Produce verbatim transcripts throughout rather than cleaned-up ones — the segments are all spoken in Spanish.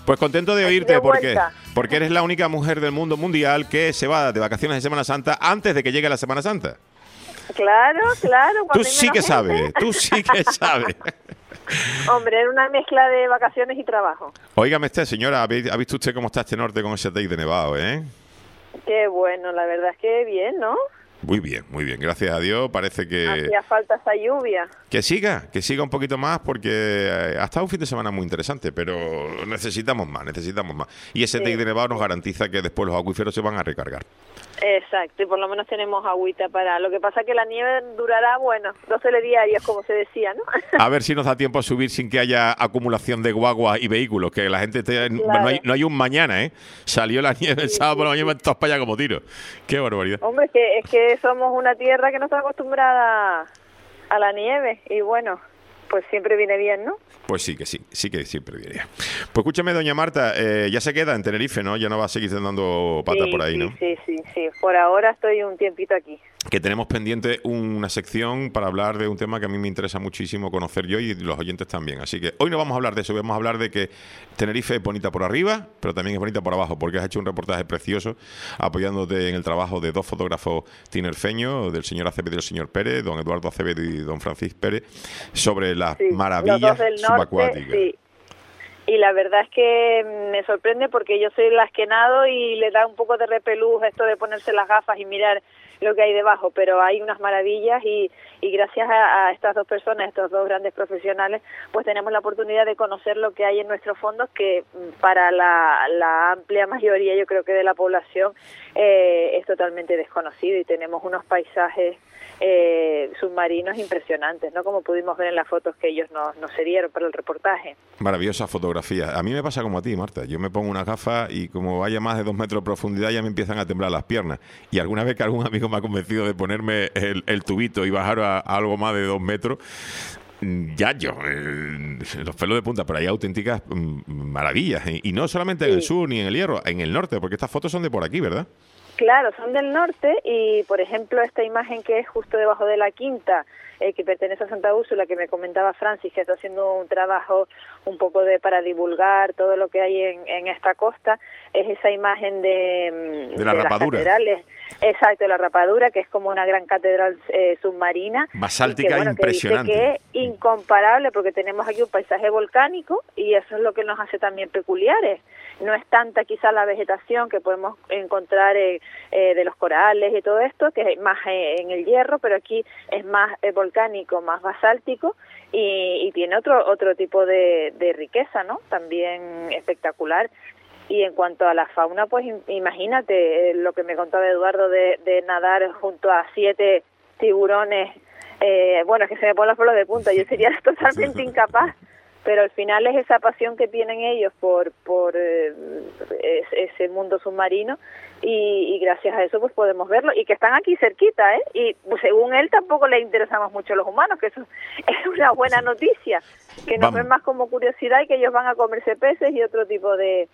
Pues contento de Aquí oírte, de porque, vuelta. porque eres la única mujer del mundo mundial que se va de vacaciones de Semana Santa antes de que llegue la Semana Santa. Claro, claro. Tú cuando hay sí menos que gente. sabes, tú sí que sabes. Hombre, era una mezcla de vacaciones y trabajo. Óigame usted, señora, ¿ha vi- ha visto usted cómo está este norte con ese take de nevado, eh? Qué bueno, la verdad es que bien, ¿no? Muy bien, muy bien, gracias a Dios. Parece que, Hacía falta esa lluvia. que siga, que siga un poquito más, porque eh, ha estado un fin de semana muy interesante, pero necesitamos más, necesitamos más. Y ese Sí. take de nevado nos garantiza que después los acuíferos se van a recargar. Exacto, y por lo menos tenemos agüita para... Lo que pasa es que la nieve durará, bueno, dos telediarios, como se decía, ¿no? A ver si nos da tiempo a subir sin que haya acumulación de guaguas y vehículos, que la gente esté... Claro. No, hay, no hay un mañana, ¿eh? Salió la nieve el Sí, sábado por la sí, mañana, todos para allá como tiro. Qué barbaridad. Hombre, es que, es que somos una tierra que no está acostumbrada a la nieve, y bueno, pues siempre viene bien, ¿no? Pues sí, que sí, sí que siempre diría. Pues escúchame, doña Marta, eh, ya se queda en Tenerife, ¿no? Ya no va a seguir dando pata Sí, por ahí, sí, ¿no? Sí, sí, sí. Por ahora estoy un tiempito aquí. Que tenemos pendiente una sección para hablar de un tema que a mí me interesa muchísimo conocer yo y los oyentes también. Así que hoy no vamos a hablar de eso, vamos a hablar de que Tenerife es bonita por arriba, pero también es bonita por abajo, porque has hecho un reportaje precioso apoyándote en el trabajo de dos fotógrafos tinerfeños, del señor Acevedo y del señor Pérez, don Eduardo Acevedo y don Francisco Pérez, sobre las Sí, los maravillas dos del norte, subacuáticas. sí. Y la verdad es que me sorprende porque yo soy las que nado y le da un poco de repelús esto de ponerse las gafas y mirar lo que hay debajo, pero hay unas maravillas y, y gracias a, a estas dos personas, estos dos grandes profesionales, pues tenemos la oportunidad de conocer lo que hay en nuestros fondos, que para la, la amplia mayoría, yo creo que de la población, eh, es totalmente desconocido, y tenemos unos paisajes eh, submarinos impresionantes, ¿no? Como pudimos ver en las fotos que ellos nos, nos cedieron para el reportaje. Maravillosa fotografía. A mí me pasa como a ti, Marta. Yo me pongo una gafa y como vaya más de dos metros de profundidad ya me empiezan a temblar las piernas. Y alguna vez que algún amigo me ha convencido de ponerme el, el tubito y bajar a, a algo más de dos metros, ya yo, eh, los pelos de punta, pero hay auténticas mm, maravillas. Y, y no solamente en el Sí. sur ni en el Hierro, en el norte, porque estas fotos son de por aquí, ¿verdad? Claro, son del norte y, por ejemplo, esta imagen que es justo debajo de la quinta, eh, que pertenece a Santa Úrsula, que me comentaba Francis, que está haciendo un trabajo un poco de para divulgar todo lo que hay en, en esta costa, es esa imagen de, De la las rapadura. catedrales. Exacto, la rapadura, que es como una gran catedral eh, submarina. Basáltica y que, bueno, impresionante. Que, dice que es incomparable porque tenemos aquí un paisaje volcánico y eso es lo que nos hace también peculiares. No es tanta quizá la vegetación que podemos encontrar eh, eh, de los corales y todo esto, que es más eh, en el Hierro, pero aquí es más eh, volcánico, más basáltico y, y tiene otro otro tipo de, de riqueza, ¿no? También espectacular. Y en cuanto a la fauna, pues imagínate eh, lo que me contaba Eduardo de, de nadar junto a siete tiburones. Eh, bueno, es que se me ponen los pelos de punta, yo sería totalmente incapaz, pero al final es esa pasión que tienen ellos por por eh, es, ese mundo submarino y, y gracias a eso pues podemos verlo y que están aquí cerquita, ¿eh? Y pues, según él tampoco le interesamos mucho los humanos, que eso es una buena noticia, que nos Vamos. ven más como curiosidad y que ellos van a comerse peces y otro tipo de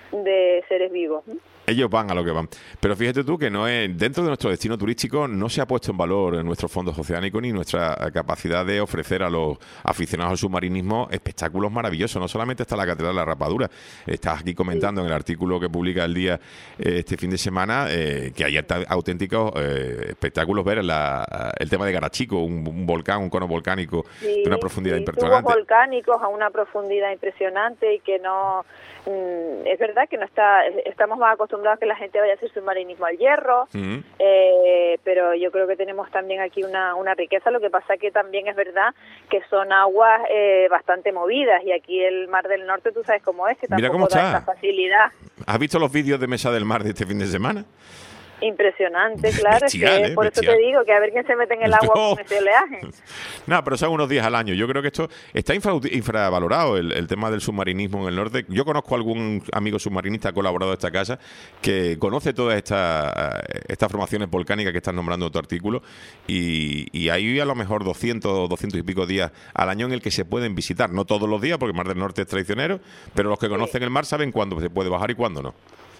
de seres vivos. Ellos van a lo que van. Pero fíjate tú que no es dentro de nuestro destino turístico no se ha puesto en valor en nuestros fondos oceánicos ni nuestra capacidad de ofrecer a los aficionados al submarinismo espectáculos maravillosos. No solamente está la Catedral de la Rapadura, estás aquí comentando en el artículo que publica el día eh, este fin de semana eh, que hay aut- auténticos eh, espectáculos, ver la, el tema de Garachico, un, un volcán, un cono volcánico Sí, de una profundidad sí, tubos impresionante. volcánicos a una profundidad impresionante y que no mm, es verdad que no está estamos más acostumbrados a que la gente vaya a hacer submarinismo al Hierro, Mm. eh, pero yo creo que tenemos también aquí una, una riqueza. Lo que pasa que también es verdad que son aguas eh, bastante movidas y aquí el Mar del Norte tú sabes cómo es, que Mira tampoco cómo da está. esa facilidad. ¿Has visto los vídeos de Mesa del Mar de este fin de semana? Impresionante, claro, Bestial, es que ¿eh? por Bestial. eso te digo que a ver quién se mete en el agua No. con ese oleaje. No, pero son unos días al año. Yo creo que esto está infra- infravalorado, el, el tema del submarinismo en el norte. Yo conozco a algún amigo submarinista colaborador de esta casa que conoce todas estas estas formaciones volcánicas que estás nombrando en tu artículo y, y hay a lo mejor doscientos, doscientos y pico días al año en el que se pueden visitar. No todos los días, porque el Mar del Norte es traicionero, pero los que conocen el mar saben cuándo se puede bajar y cuándo no.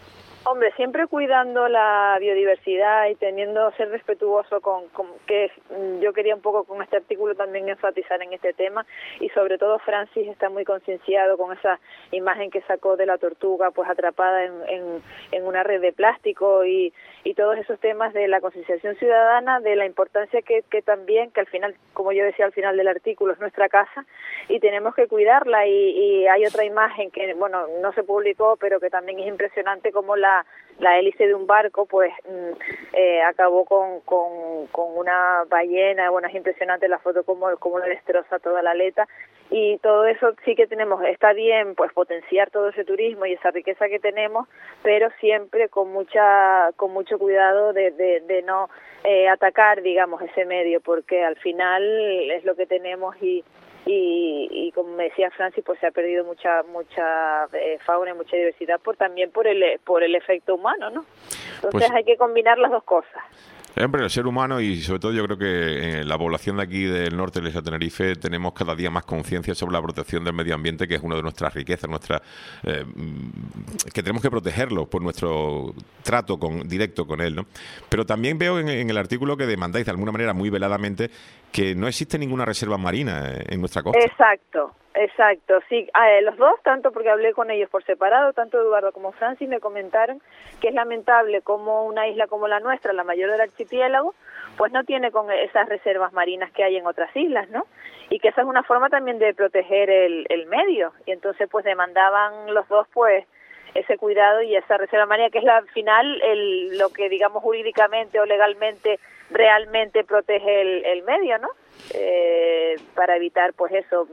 Hombre, siempre cuidando la biodiversidad y teniendo ser respetuoso con, con que yo quería un poco con este artículo también enfatizar en este tema, y sobre todo Francis está muy concienciado con esa imagen que sacó de la tortuga pues atrapada en, en, en una red de plástico, y, y todos esos temas de la concienciación ciudadana, de la importancia que, que también, que al final, como yo decía al final del artículo, es nuestra casa y tenemos que cuidarla. Y, y hay otra imagen que, bueno, no se publicó, pero que también es impresionante, como la la hélice de un barco pues eh, acabó con, con, con una ballena. Bueno, es impresionante la foto, como, como le destroza toda la aleta, y todo eso sí que tenemos, está bien pues potenciar todo ese turismo y esa riqueza que tenemos, pero siempre con mucha con mucho cuidado de, de, de no eh, atacar, digamos, ese medio, porque al final es lo que tenemos. y Y, y como me decía Francis, pues se ha perdido mucha mucha eh, fauna y mucha diversidad por también por el por el efecto humano, ¿no? Entonces pues, hay que combinar las dos cosas. Hombre, el ser humano, y sobre todo yo creo que en la población de aquí del norte de la isla de Tenerife tenemos cada día más conciencia sobre la protección del medio ambiente, que es una de nuestras riquezas, nuestra eh, que tenemos que protegerlo por nuestro trato con, directo con él, ¿no? Pero también veo en, en el artículo que demandáis de alguna manera muy veladamente que no existe ninguna reserva marina en nuestra costa. Exacto. Exacto, sí, eh, los dos, tanto porque hablé con ellos por separado, tanto Eduardo como Francis me comentaron que es lamentable como una isla como la nuestra, la mayor del archipiélago, pues no tiene con esas reservas marinas que hay en otras islas, ¿no? Y que esa es una forma también de proteger el, el medio, y entonces pues demandaban los dos pues ese cuidado y esa reserva marina, que es la, al final el, lo que digamos jurídicamente o legalmente realmente protege el, el medio, ¿no? Eh, para evitar pues eso,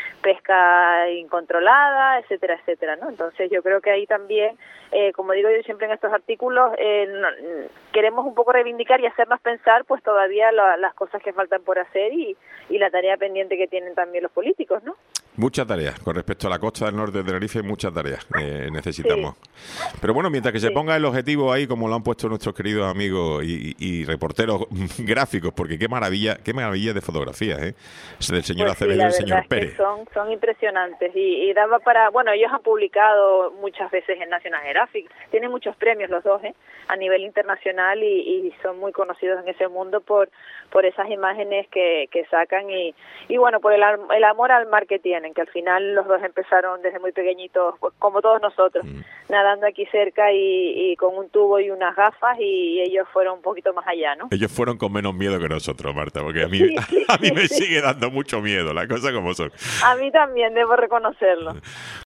pesca incontrolada, etcétera, etcétera, ¿no? Entonces yo creo que ahí también, eh, como digo yo siempre en estos artículos, eh, no, queremos un poco reivindicar y hacernos pensar pues todavía la, las cosas que faltan por hacer y, y la tarea pendiente que tienen también los políticos, ¿no? Muchas tareas. Con respecto a la costa del norte de Tenerife, muchas tareas eh, necesitamos. Sí. Pero bueno, mientras que se sí. ponga el objetivo ahí, como lo han puesto nuestros queridos amigos y, y, y reporteros gráficos, porque qué maravilla, qué maravilla de fotografías, ¿eh? Es del señor pues Acevedo sí, y del señor Pérez. Son, son impresionantes y, y daba para... Bueno, ellos han publicado muchas veces en National Geographic. Tienen muchos premios los dos, ¿eh? A nivel internacional, y, y son muy conocidos en ese mundo por por esas imágenes que, que sacan y, y bueno, por el, el amor al mar que tienen, que al final los dos empezaron desde muy pequeñitos, pues, como todos nosotros, mm. nadando aquí cerca y, y con un tubo y unas gafas, y ellos fueron un poquito más allá, ¿no? Ellos fueron con menos miedo que nosotros, Marta, porque a mí, sí, sí, a mí me sí. sigue dando mucho miedo, las cosas como son. A mí también, debo reconocerlo.